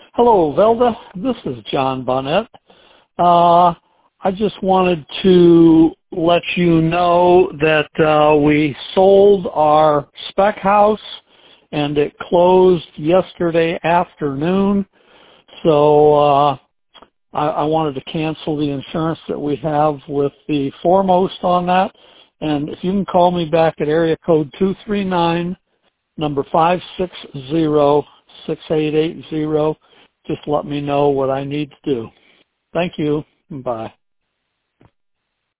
Hello, Velda. This is John Bonnet. I just wanted to let you know that we sold our spec house and it closed yesterday afternoon. So I wanted to cancel the insurance that we have with the Foremost on that. And if you can call me back at area code 239, number 560-6880, just let me know what I need to do. Thank you. Bye.